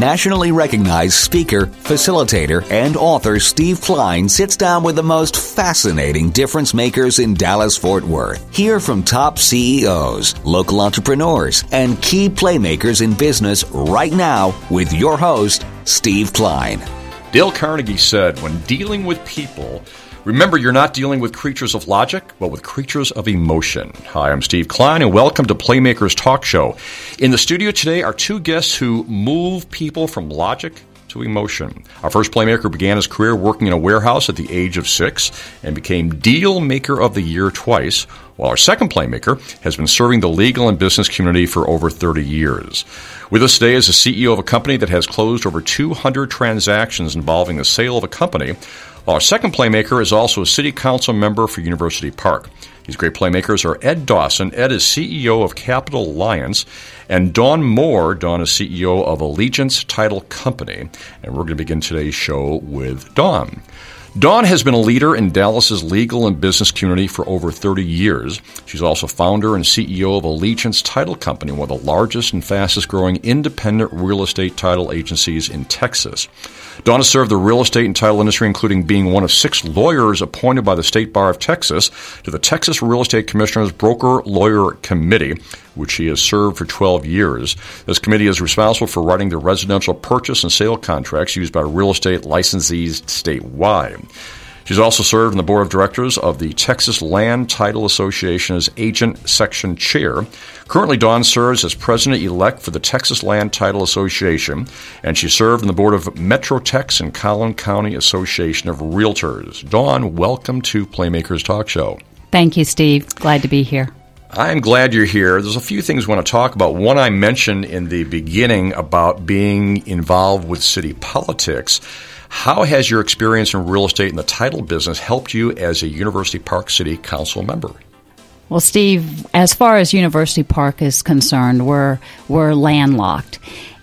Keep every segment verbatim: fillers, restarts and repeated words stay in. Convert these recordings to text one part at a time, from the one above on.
nationally recognized speaker, facilitator, and author Steve Klein sits down with the most fascinating difference makers in Dallas-Fort Worth. Hear from top C E Os, local entrepreneurs, and key playmakers in business right now with your host, Steve Klein. Dale Carnegie said, when dealing with people, remember you're not dealing with creatures of logic, but with creatures of emotion. Hi, I'm Steve Klein, and welcome to Playmakers Talk Show. In the studio today are two guests who move people from logic to emotion. Our first playmaker began his career working in a warehouse at the age of six and became Deal Maker of the Year twice, while our second playmaker has been serving the legal and business community for over thirty years. With us today is the C E O of a company that has closed over two hundred transactions involving the sale of a company, while our second playmaker is also a city council member for University Park. These great playmakers are Ed Dawson. Ed is C E O of Capital Alliance, and Dawn Moore. Dawn is C E O of Allegiance Title Company. And we're going to begin today's show with Dawn. Dawn has been a leader in Dallas's legal and business community for over thirty years. She's also founder and C E O of Allegiance Title Company, one of the largest and fastest growing independent real estate title agencies in Texas. Dawn has served the real estate and title industry, including being one of six lawyers appointed by the State Bar of Texas to the Texas Real Estate Commissioners Broker Lawyer Committee, which she has served for twelve years. This committee is responsible for writing the residential purchase and sale contracts used by real estate licensees statewide. She's also served on the board of directors of the Texas Land Title Association as Agent Section Chair. Currently, Dawn serves as president-elect for the Texas Land Title Association, and she served on the board of MetroTex and Collin County Association of Realtors. Dawn, welcome to Playmakers Talk Show. Thank you, Steve. Glad to be here. I'm glad you're here. There's a few things we want to talk about. One, I mentioned in the beginning about being involved with city politics. How has your experience in real estate and the title business helped you as a University Park City Council member? Well, Steve, as far as University Park is concerned, we're we're landlocked.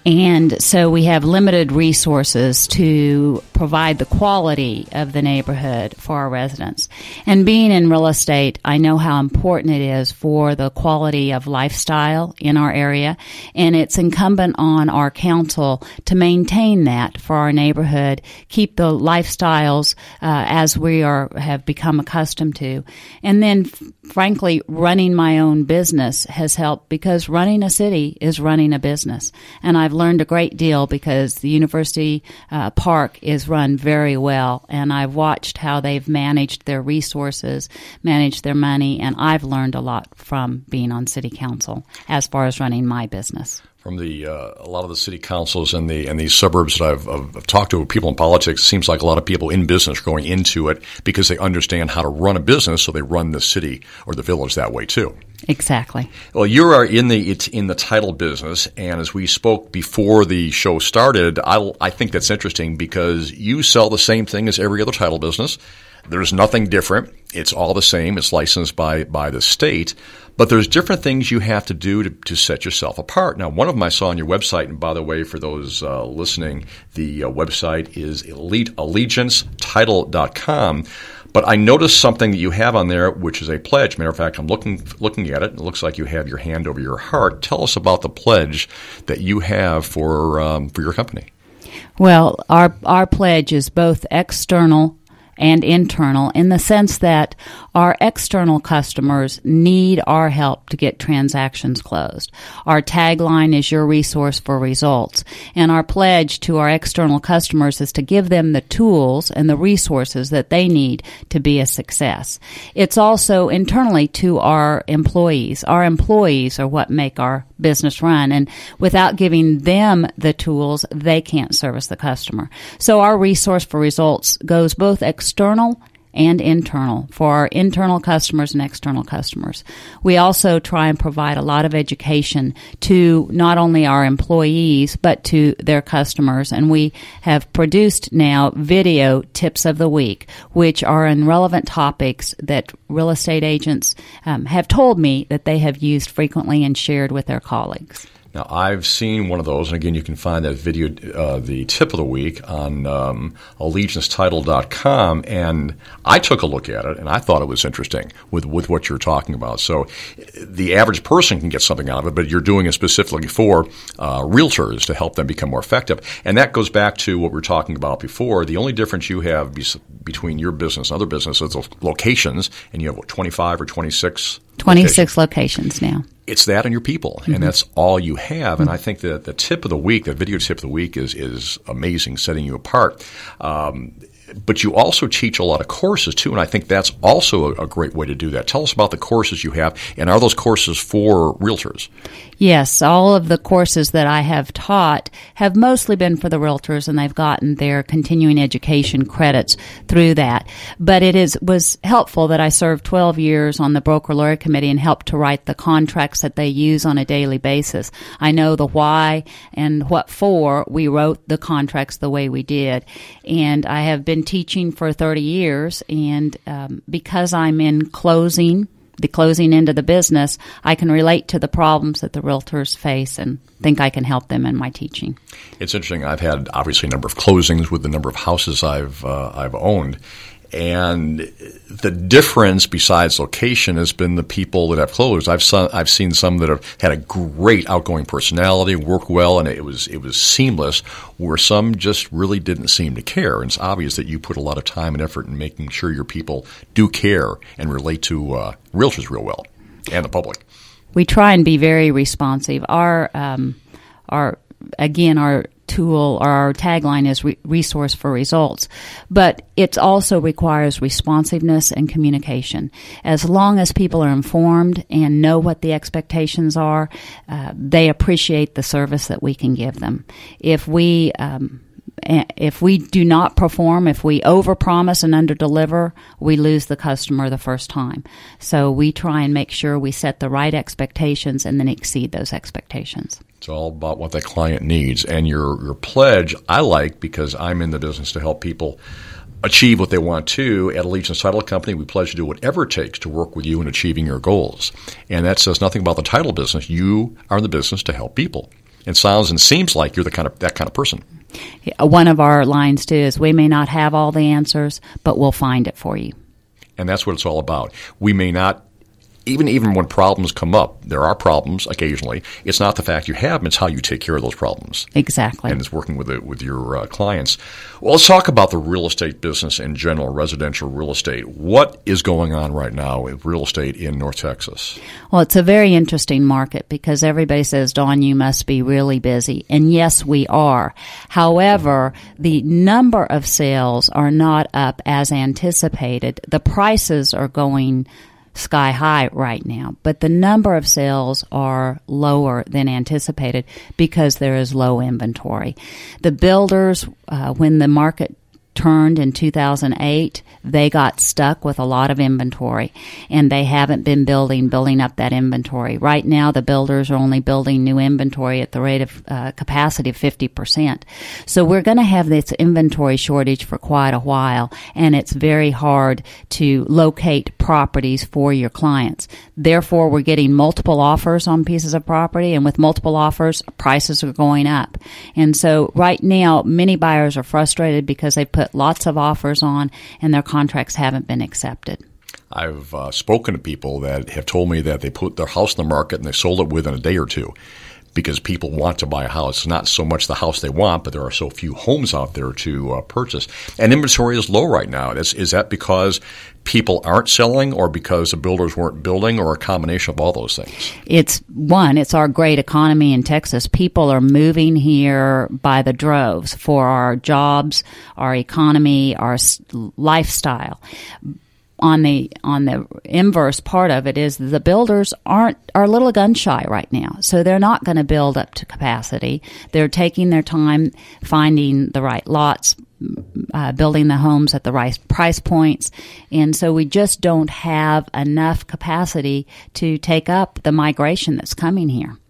And so we have limited resources to provide the quality of the neighborhood for our residents. And being in real estate, I know how important it is for the quality of lifestyle in our area. And it's incumbent on our council to maintain that for our neighborhood, keep the lifestyles uh, as we are have become accustomed to. And then, f- frankly, running my own business has helped, because running a city is running a business. And I've learned a great deal because the University uh, Park is run very well, and I've watched how they've managed their resources, managed their money, and I've learned a lot from being on city council as far as running my business. From the uh, a lot of the city councils and the and these suburbs that I've, I've talked to, people in politics, it seems like a lot of people in business are going into it because they understand how to run a business, so they run the city or the village that way too. Exactly. Well, you are in the it's in the title business, and as we spoke before the show started, I I think that's interesting because you sell the same thing as every other title business. There's nothing different. It's all the same. It's licensed by by the state. But there's different things you have to do to, to set yourself apart. Now, one of them I saw on your website, and by the way, for those uh, listening, the uh, website is elite allegiance title dot com. But I noticed something that you have on there, which is a pledge. Matter of fact, I'm looking looking at it. It looks like you have your hand over your heart. Tell us about the pledge that you have for um, for your company. Well, our our pledge is both external and internal, in the sense that our external customers need our help to get transactions closed. Our tagline is your resource for results, and our pledge to our external customers is to give them the tools and the resources that they need to be a success. It's also internally to our employees. Our employees are what make our business run, and without giving them the tools, they can't service the customer. So our resource for results goes both external external and internal for our internal customers and external customers. We also try and provide a lot of education to not only our employees, but to their customers. And we have produced now video tips of the week, which are in relevant topics that real estate agents um, have told me that they have used frequently and shared with their colleagues. Now, I've seen one of those, and again, you can find that video, uh, the tip of the week, on um, allegiance title dot com, and I took a look at it, and I thought it was interesting with, with what you're talking about. So the average person can get something out of it, but you're doing it specifically for uh, realtors to help them become more effective. And that goes back to what we were talking about before. The only difference you have be- between your business and other businesses is locations, and you have, what, twenty-five or twenty-six? twenty-six locations, locations now. It's that and your people, mm-hmm. and that's all you have. And I think that the tip of the week, the video tip of the week, is is amazing, setting you apart. Um, but you also teach a lot of courses, too, and I think that's also a, a great way to do that. Tell us about the courses you have, and are those courses for realtors? Yes, all of the courses that I have taught have mostly been for the realtors, and they've gotten their continuing education credits through that. But it is was helpful that I served twelve years on the Broker Lawyer Committee and helped to write the contracts that they use on a daily basis. I know the why and what for we wrote the contracts the way we did. And I have been teaching for thirty years, and um, because I'm in closing, the closing end of the business, I can relate to the problems that the realtors face and think I can help them in my teaching. It's interesting. I've had obviously a number of closings with the number of houses I've uh, I've owned. And the difference, besides location, has been the people that have closed. I've some, I've seen some that have had a great outgoing personality, work well, and it was it was seamless. Where some just really didn't seem to care. And it's obvious that you put a lot of time and effort in making sure your people do care and relate to uh, realtors real well and the public. We try and be very responsive. Our um, our again our. tool or our tagline is re- resource for results, but it also requires responsiveness and communication. As long as people are informed and know what the expectations are, uh, they appreciate the service that we can give them. If we um, if we do not perform, if we overpromise and underdeliver, we lose the customer the first time. So we try and make sure we set the right expectations and then exceed those expectations. It's all about what the client needs. And your your pledge, I like, because I'm in the business to help people achieve what they want to. At Allegiance Title Company, we pledge to do whatever it takes to work with you in achieving your goals. And that says nothing about the title business. You are in the business to help people. It sounds and seems like you're the kind of that kind of person. One of our lines, too, is we may not have all the answers, but we'll find it for you. And that's what it's all about. We may not, even even when problems come up, there are problems occasionally. It's not the fact you have them, it's how you take care of those problems. Exactly. And it's working with it, with your uh, clients. Well, let's talk about the real estate business in general, residential real estate. What is going on right now with real estate in North Texas? Well, it's a very interesting market because everybody says, Dawn, you must be really busy. And yes, we are. However, the number of sales are not up as anticipated. The prices are going sky high right now, but the number of sales are lower than anticipated because there is low inventory. The builders, uh, when the market turned in two thousand eight, they got stuck with a lot of inventory, and they haven't been building, building up that inventory. Right now, the builders are only building new inventory at the rate of uh, capacity of fifty percent. So we're going to have this inventory shortage for quite a while, and it's very hard to locate properties for your clients. Therefore, we're getting multiple offers on pieces of property, and with multiple offers, prices are going up. And so right now, many buyers are frustrated because they've put lots of offers on, and their contracts haven't been accepted. I've uh, spoken to people that have told me that they put their house in the market and they sold it within a day or two because people want to buy a house. It's not so much the house they want, but there are so few homes out there to uh, purchase. And inventory is low right now. Is, is that because people aren't selling or because the builders weren't building or a combination of all those things? It's one, it's our great economy in Texas. People are moving here by the droves for our jobs, our economy, our lifestyle. On the on the inverse part of it is the builders aren't are a little gun shy right now, so they're not going to build up to capacity. They're taking their time finding the right lots, uh, building the homes at the right price points, and so we just don't have enough capacity to take up the migration that's coming here.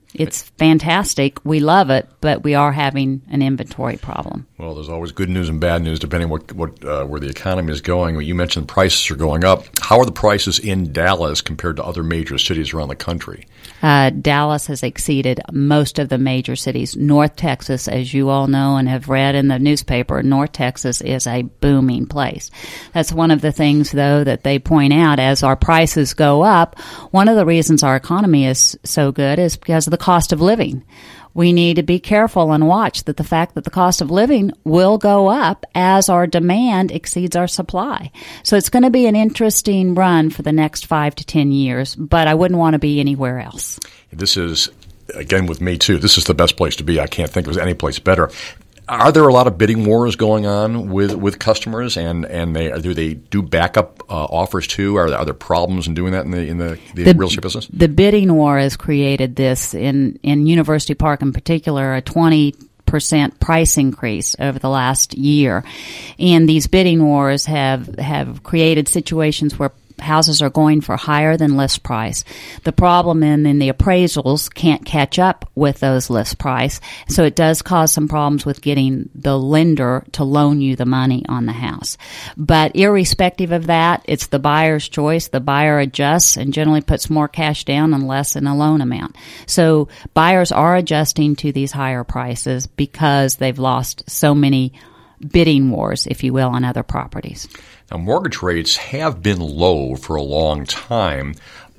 It's fantastic. We love it, but we are having an inventory problem. Well, there's always good news and bad news depending what what uh, where the economy is going. You mentioned prices are going up. How are the prices in Dallas compared to other major cities around the country? Uh, Dallas has exceeded most of the major cities. North Texas, as you all know and have read in the newspaper, North Texas is a booming place. That's one of the things, though, that they point out as our prices go up. One of the reasons our economy is so good is because of the cost of living. We need to be careful and watch that the fact that the cost of living will go up as our demand exceeds our supply. So it's going to be an interesting run for the next five to ten years, but I wouldn't want to be anywhere else. This is, again, with me too, this is the best place to be. I can't think of any place better. Are there a lot of bidding wars going on with, with customers, and, and they do they do backup uh, offers too? Are there, are there problems in doing that in the in the, the, the real estate business? The bidding war has created this in in University Park in particular, a twenty percent price increase over the last year, and these bidding wars have have created situations where houses are going for higher than list price. The problem in, in the appraisals can't catch up with those list price, so it does cause some problems with getting the lender to loan you the money on the house. But irrespective of that, it's the buyer's choice. The buyer adjusts and generally puts more cash down and less in a loan amount. So buyers are adjusting to these higher prices because they've lost so many bidding wars, if you will, on other properties. Now, mortgage rates have been low for a long time,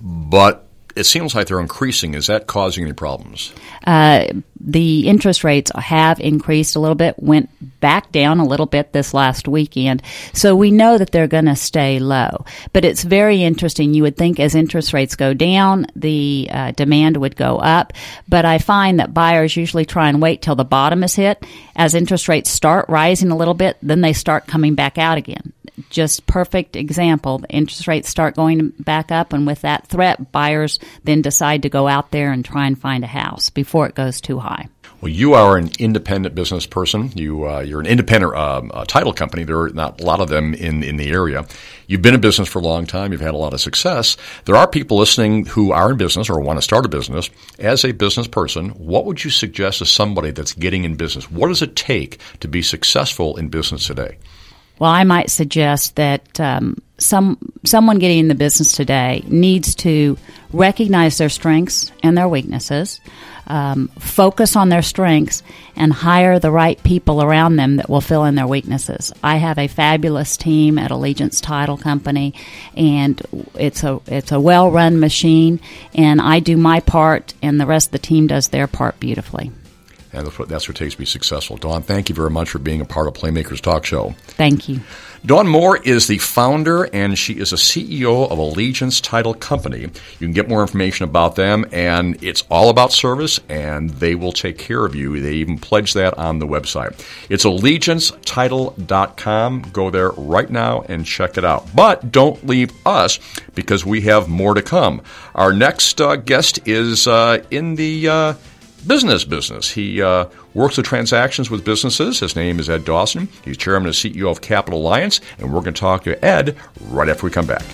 but it seems like they're increasing. Is that causing any problems? Uh, the interest rates have increased a little bit, went back down a little bit this last weekend. So we know that they're going to stay low. But it's very interesting. You would think as interest rates go down, the uh, demand would go up. But I find that buyers usually try and wait till the bottom is hit. As interest rates start rising a little bit, then they start coming back out again. Just perfect example. The interest rates start going back up, and with that threat, buyers then decide to go out there and try and find a house before it goes too high. Well, you are an independent business person. You, uh, you're an independent uh, uh, title company. There are not a lot of them in, in the area. You've been in business for a long time. You've had a lot of success. There are people listening who are in business or want to start a business. As a business person, what would you suggest to somebody that's getting in business? What does it take to be successful in business today? Well, I might suggest that um, some someone getting in the business today needs to recognize their strengths and their weaknesses, um, focus on their strengths, and hire the right people around them that will fill in their weaknesses. I have a fabulous team at Allegiance Title Company, and it's a it's a well-run machine, and I do my part, and the rest of the team does their part beautifully. And that's what, that's what it takes to be successful. Dawn, thank you very much for being a part of Playmakers Talk Show. Thank you. Dawn Moore is the founder, and she is a C E O of Allegiance Title Company. You can get more information about them, and it's all about service, and they will take care of you. They even pledge that on the website. It's allegiance title dot com. Go there right now and check it out. But don't leave us, because we have more to come. Our next uh, guest is uh, in the Uh, business business. He uh, works with transactions with businesses. His name is Ed Dawson. He's chairman and C E O of Capital Alliance, and we're going to talk to Ed right after we come back.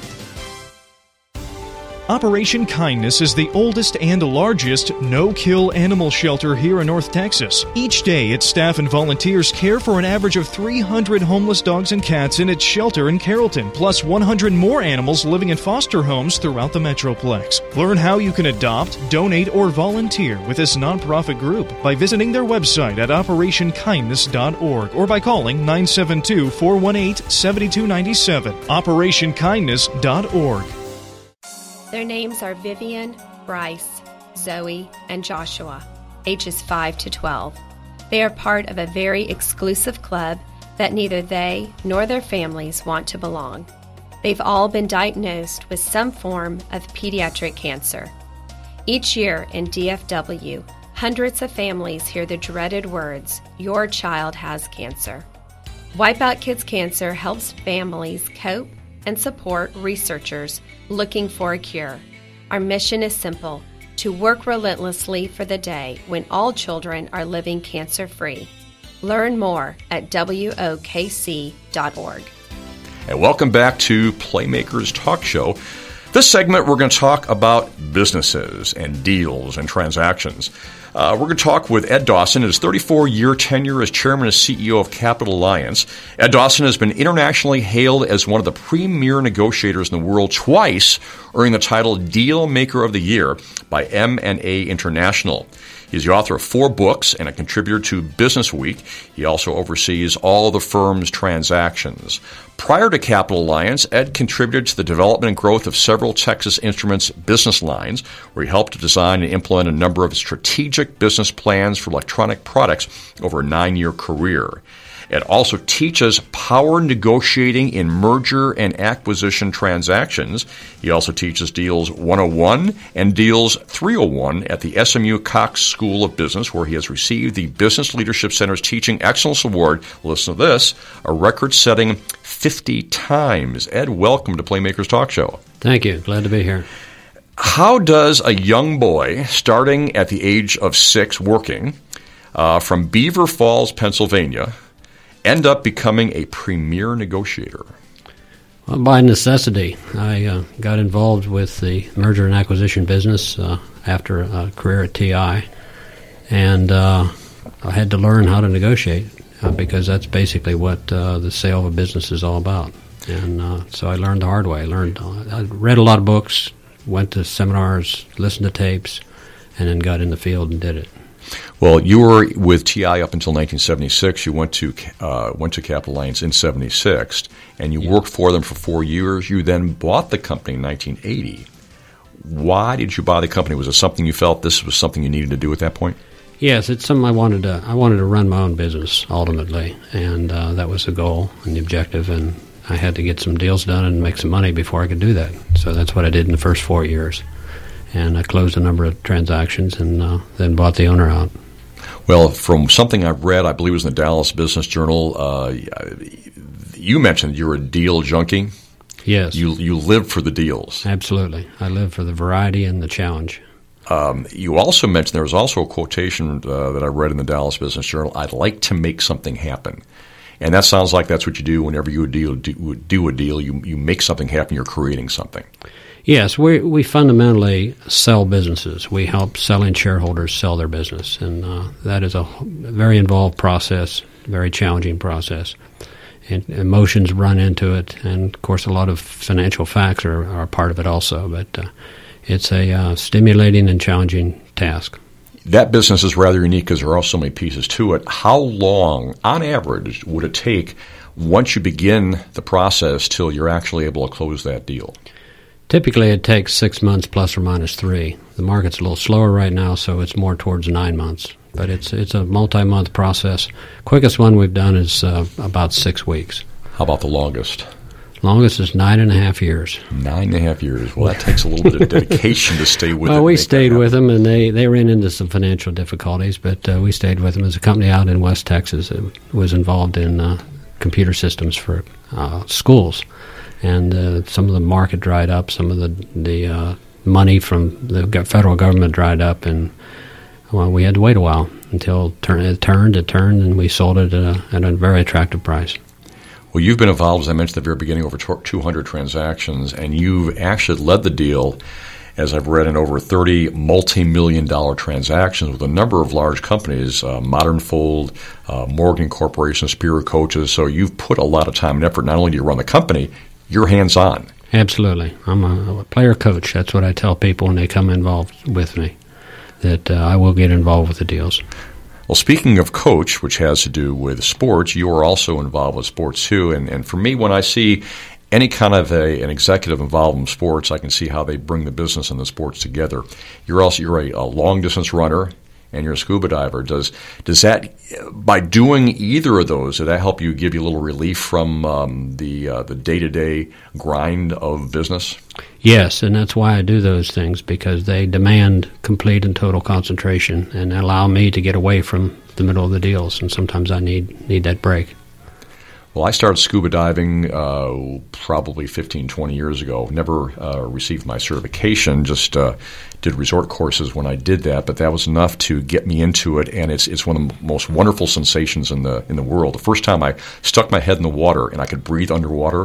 Operation Kindness is the oldest and largest no-kill animal shelter here in North Texas. Each day, its staff and volunteers care for an average of three hundred homeless dogs and cats in its shelter in Carrollton, plus one hundred more animals living in foster homes throughout the Metroplex. Learn how you can adopt, donate, or volunteer with this nonprofit group by visiting their website at operation kindness dot org or by calling nine seven two, four one eight, seven two nine seven. operation kindness dot org. Their names are Vivian, Bryce, Zoe, and Joshua, ages five to twelve. They are part of a very exclusive club that neither they nor their families want to belong. They've all been diagnosed with some form of pediatric cancer. Each year in D F W, hundreds of families hear the dreaded words, "Your child has cancer." Wipeout Kids Cancer helps families cope and support researchers looking for a cure. Our mission is simple: to work relentlessly for the day when all children are living cancer-free. Learn more at W O K C dot org. And welcome back to Playmakers Talk Show. This segment, we're going to talk about businesses and deals and transactions. Uh, we're going to talk with Ed Dawson, his thirty-four-year tenure as chairman and C E O of Capital Alliance. Ed Dawson has been internationally hailed as one of the premier negotiators in the world twice, earning the title Deal Maker of the Year by M and A International. He's the author of four books and a contributor to Business Week. He also oversees all the firm's transactions. Prior to Capital Alliance, Ed contributed to the development and growth of several Texas Instruments business lines, where he helped to design and implement a number of strategic business plans for electronic products over a nine-year career. Ed also teaches power negotiating in merger and acquisition transactions. He also teaches Deals one oh one and Deals three oh one at the S M U Cox School of Business, where he has received the Business Leadership Center's Teaching Excellence Award, listen to this, a record-setting fifty times. Ed, welcome to Playmakers Talk Show. Thank you. Glad to be here. How does a young boy starting at the age of six working uh, from Beaver Falls, Pennsylvania, end up becoming a premier negotiator? Well, by necessity. I uh, got involved with the merger and acquisition business uh, after a career at T I, and uh, I had to learn how to negotiate uh, because that's basically what uh, the sale of a business is all about. And uh, so I learned the hard way. I learned. Uh, I read a lot of books, went to seminars, listened to tapes, and then got in the field and did it. Well, you were with T I up until nineteen seventy-six. You went to uh, went to Capital Alliance in seventy-six, and you yeah. worked for them for four years. You then bought the company in nineteen eighty. Why did you buy the company? Was it something you felt this was something you needed to do at that point? Yes, it's something I wanted to. I wanted to run my own business ultimately, and uh, that was the goal and the objective. And I had to get some deals done and make some money before I could do that. So that's what I did in the first four years. And I closed a number of transactions and uh, then bought the owner out. Well, from something I've read, I believe it was in the Dallas Business Journal, uh, you mentioned you were a deal junkie. Yes. You you live for the deals. Absolutely. I live for the variety and the challenge. Um, you also mentioned there was also a quotation uh, that I read in the Dallas Business Journal, I'd like to make something happen. And that sounds like that's what you do whenever you deal, do, do a deal. You, you make something happen, you're creating something. Yes, we we fundamentally sell businesses. We help selling shareholders sell their business, and uh, that is a very involved process, very challenging process. And emotions run into it, and of course a lot of financial facts are, are a part of it also, but uh, it's a uh, stimulating and challenging task. That business is rather unique because there are so many pieces to it. How long, on average, would it take once you begin the process till you're actually able to close that deal? Typically, it takes six months plus or minus three. The market's a little slower right now, so it's more towards nine months. But it's it's a multi-month process. Quickest one we've done is uh, about six weeks. How about the longest? Longest is nine and a half years. Nine and a half years. Well, that takes a little bit of dedication to stay with well, it. Well, we stayed with them, and they, they ran into some financial difficulties, but uh, we stayed with them. As a company out in West Texas that was involved in uh, computer systems for uh, schools. And uh, some of the market dried up, some of the the uh, money from the federal government dried up, and well, we had to wait a while until turn, it turned, it turned, and we sold it at a, at a very attractive price. Well, you've been involved, as I mentioned at the very beginning, over two hundred transactions, and you've actually led the deal, as I've read, in over thirty multi-million dollar transactions with a number of large companies, uh, Modern Fold, uh, Morgan Corporation, Superior Coaches. So you've put a lot of time and effort. Not only do you run the company, you're hands-on. Absolutely. I'm a, a player coach. That's what I tell people when they come involved with me, that uh, I will get involved with the deals. Well, speaking of coach, which has to do with sports, you are also involved with sports too. And, and for me, when I see any kind of a, an executive involved in sports, I can see how they bring the business and the sports together. You're also you're a, a long-distance runner, and you're a scuba diver. Does does that, by doing either of those, did that help you, give you a little relief from um, the uh, the day-to-day grind of business? Yes, and that's why I do those things, because they demand complete and total concentration and allow me to get away from the middle of the deals, and sometimes I need need that break. Well, I started scuba diving uh, probably fifteen, twenty years ago. Never uh, received my certification, just uh, did resort courses when I did that, but that was enough to get me into it, and it's it's one of the most wonderful sensations in the in the world. The first time I stuck my head in the water and I could breathe underwater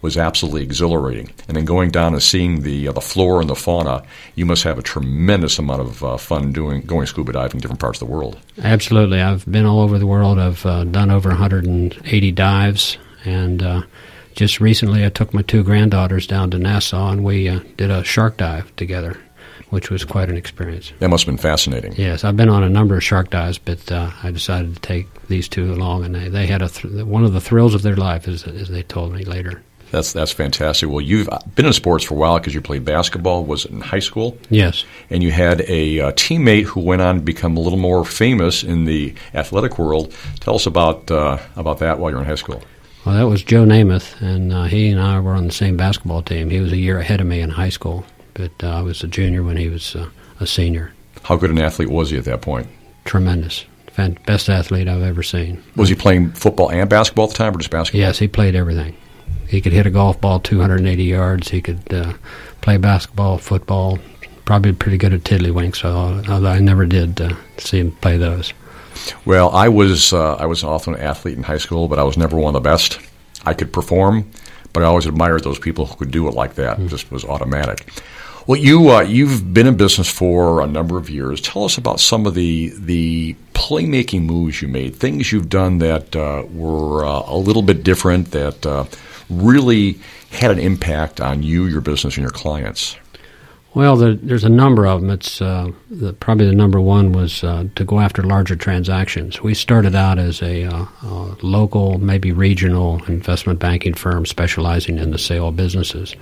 was absolutely exhilarating. And then going down and seeing the uh, the flora and the fauna, you must have a tremendous amount of uh, fun doing going scuba diving in different parts of the world. Absolutely. I've been all over the world. I've uh, done over one hundred eighty dives, and uh, just recently I took my two granddaughters down to Nassau, and we uh, did a shark dive together, which was quite an experience. That must have been fascinating. Yes, I've been on a number of shark dives, but uh, I decided to take these two along, and they, they had a th- one of the thrills of their life, as, as they told me later. That's that's fantastic. Well, you've been in sports for a while because you played basketball. Was it in high school? Yes. And you had a uh, teammate who went on to become a little more famous in the athletic world. Tell us about uh, about that while you were in high school. Well, that was Joe Namath, and uh, he and I were on the same basketball team. He was a year ahead of me in high school, but uh, I was a junior when he was uh, a senior. How good an athlete was he at that point? Tremendous. Best athlete I've ever seen. Was he playing football and basketball at the time, or just basketball? Yes, he played everything. He could hit a golf ball two hundred eighty yards. He could uh, play basketball, football, probably pretty good at tiddlywinks, although I never did uh, see him play those. Well, I was uh, I was often an athlete in high school, but I was never one of the best. I could perform, but I always admired those people who could do it like that. Mm-hmm. It just was automatic. Well, you, uh, you've been in business for a number of years. Tell us about some of the the playmaking moves you made, things you've done that uh, were uh, a little bit different, that uh, really had an impact on you, your business, and your clients. Well, there, there's a number of them. It's uh, the, probably the number one was uh, to go after larger transactions. We started out as a, uh, a local, maybe regional investment banking firm specializing in the sale of businesses.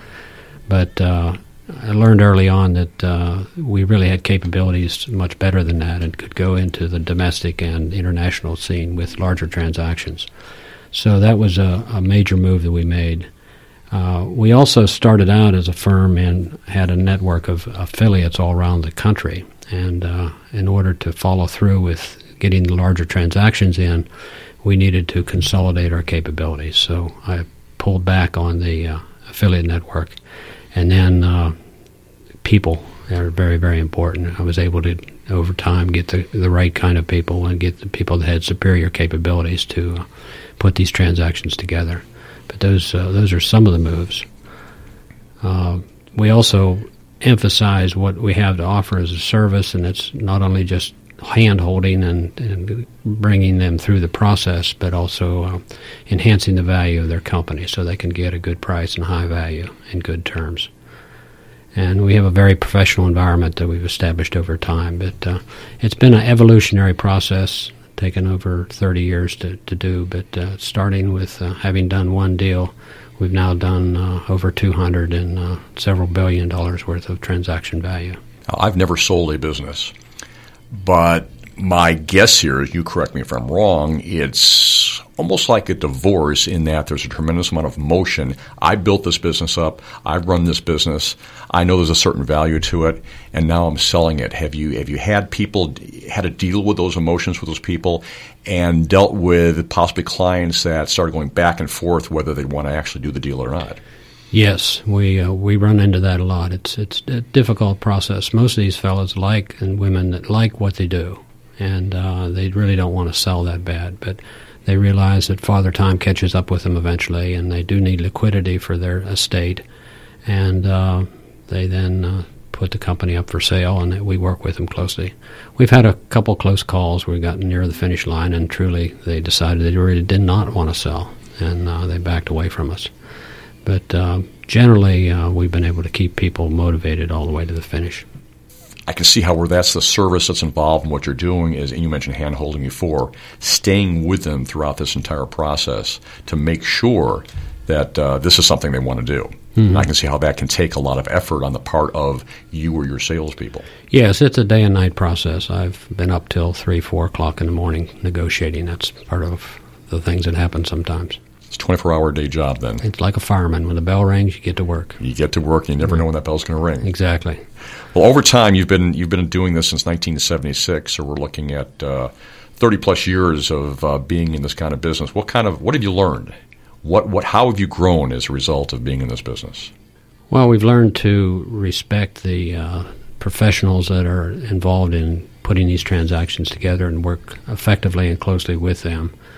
But uh, I learned early on that uh, we really had capabilities much better than that and could go into the domestic and international scene with larger transactions. So that was a, a major move that we made. Uh, we also started out as a firm and had a network of affiliates all around the country. And uh, in order to follow through with getting the larger transactions in, we needed to consolidate our capabilities. So I pulled back on the uh, affiliate network. And then uh, people are very, very important. I was able to, over time, get the, the right kind of people and get the people that had superior capabilities to uh, put these transactions together. But those uh, those are some of the moves. Uh, we also emphasize what we have to offer as a service, and it's not only just hand-holding and, and bringing them through the process, but also uh, enhancing the value of their company so they can get a good price and high value and good terms. And we have a very professional environment that we've established over time, but uh, it's been an evolutionary process, taken over thirty years to, to do, but uh, starting with uh, having done one deal, we've now done uh, over two hundred and uh, several billion dollars worth of transaction value. I've never sold a business, but my guess here is, you correct me if I'm wrong, it's almost like a divorce in that there's a tremendous amount of motion. I built this business up. I run this business. I know there's a certain value to it, and now I'm selling it. Have you have you had people had to deal with those emotions with those people and dealt with possibly clients that started going back and forth whether they want to actually do the deal or not? Yes, we uh, we run into that a lot. It's it's a difficult process. Most of these fellows like and women that like what they do, and uh, they really don't want to sell that bad, but they realize that Father Time catches up with them eventually, and they do need liquidity for their estate, and uh, they then uh, put the company up for sale, and we work with them closely. We've had a couple close calls where we got near the finish line, and truly they decided they really did not want to sell, and uh, they backed away from us. But uh, generally, uh, we've been able to keep people motivated all the way to the finish. I can see how where that's the service that's involved in what you're doing is, and you mentioned hand-holding before, staying with them throughout this entire process to make sure that uh, this is something they want to do. Mm-hmm. I can see how that can take a lot of effort on the part of you or your salespeople. Yes, it's a day and night process. I've been up till three, four o'clock in the morning negotiating. That's part of the things that happen sometimes. It's a twenty-four hour day job then. It's like a fireman. When the bell rings, you get to work. You get to work, and you never know when that bell's going to ring. Exactly. Well, over time, you've been you've been doing this since nineteen seventy-six, so we're looking at uh, thirty plus years of uh, being in this kind of business. What kind of what have you learned? What what how have you grown as a result of being in this business? Well, we've learned to respect the uh, professionals that are involved in putting these transactions together and work effectively and closely with them.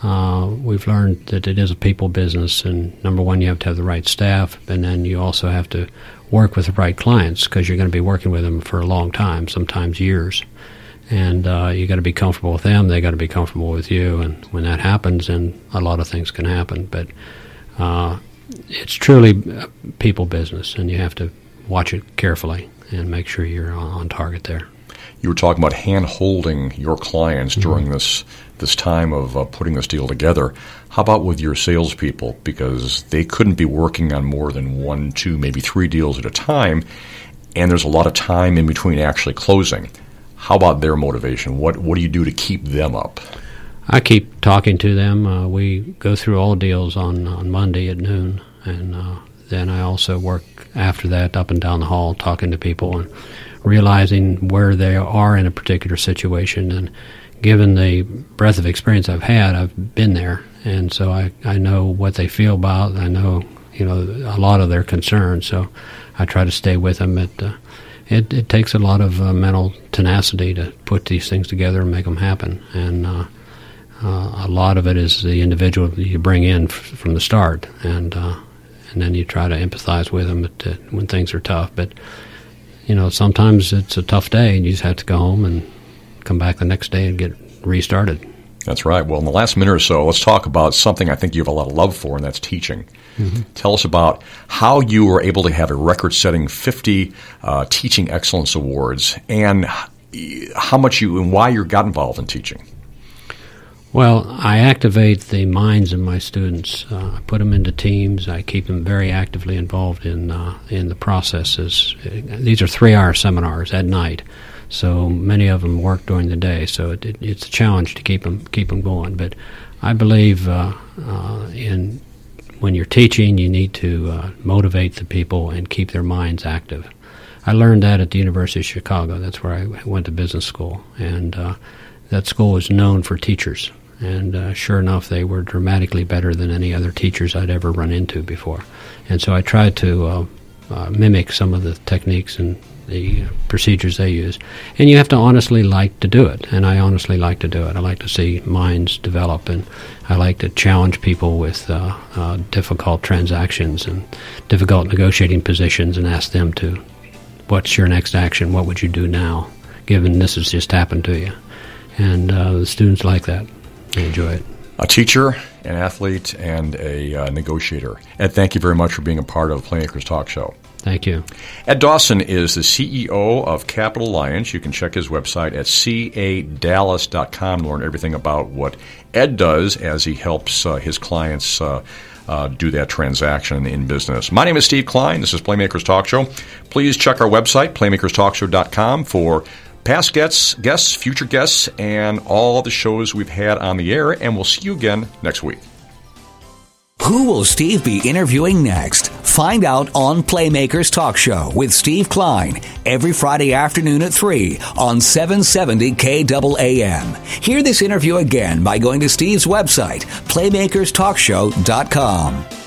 uh, we've learned that it is a people business, and number one, you have to have the right staff, and then you also have to work with the right clients because you're going to be working with them for a long time, sometimes years. And uh, you got to be comfortable with them. They got to be comfortable with you. And when that happens, then a lot of things can happen. But uh, it's truly a people business, and you have to watch it carefully and make sure you're on target there. You were talking about hand-holding your clients mm-hmm. during this this time of uh, putting this deal together. How about with your salespeople? Because they couldn't be working on more than one, two, maybe three deals at a time, and there's a lot of time in between actually closing. How about their motivation? What what do you do to keep them up? I keep talking to them. Uh, we go through all deals on, on Monday at noon, and uh, then I also work after that up and down the hall talking to people and realizing where they are in a particular situation. And given the breadth of experience I've had, I've been there, and so I, I know what they feel about. I know you know a lot of their concerns, so I try to stay with them at uh, It, it takes a lot of uh, mental tenacity to put these things together and make them happen. And uh, uh, a lot of it is the individual that you bring in f- from the start, and uh, and then you try to empathize with them at, uh, when things are tough. But, you know, sometimes it's a tough day, and you just have to go home and come back the next day and get restarted. That's right. Well, in the last minute or so, let's talk about something I think you have a lot of love for, and that's teaching. Mm-hmm. Tell us about how you were able to have a record-setting fifty uh, Teaching Excellence Awards, and how much you and why you got involved in teaching. Well, I activate the minds of my students. Uh, I put them into teams. I keep them very actively involved in uh, in the processes. These are three-hour seminars at night. So many of them work during the day, so it, it, it's a challenge to keep them keep them going. But I believe uh, uh, in when you're teaching, you need to uh, motivate the people and keep their minds active. I learned that at the University of Chicago. That's where I went to business school, and uh, that school was known for teachers. And uh, sure enough, they were dramatically better than any other teachers I'd ever run into before. And so I tried to uh, uh, mimic some of the techniques and the procedures they use. And you have to honestly like to do it, and I honestly like to do it. I like to see minds develop, and I like to challenge people with uh, uh, difficult transactions and difficult negotiating positions and ask them to, what's your next action? What would you do now, given this has just happened to you? And uh, the students like that. They enjoy it. A teacher, an athlete, and a uh, negotiator. Ed, thank you very much for being a part of Playmakers Talk Show. Thank you. Ed Dawson is the C E O of Capital Alliance. You can check his website at c a dallas dot com to learn everything about what Ed does as he helps uh, his clients uh, uh, do that transaction in business. My name is Steve Klein. This is Playmakers Talk Show. Please check our website, playmakers talk show dot com, for past guests, guests, future guests, and all the shows we've had on the air, and we'll see you again next week. Who will Steve be interviewing next? Find out on Playmakers Talk Show with Steve Klein every Friday afternoon at three on seven seventy K A A M. Hear this interview again by going to Steve's website, playmakers talk show dot com.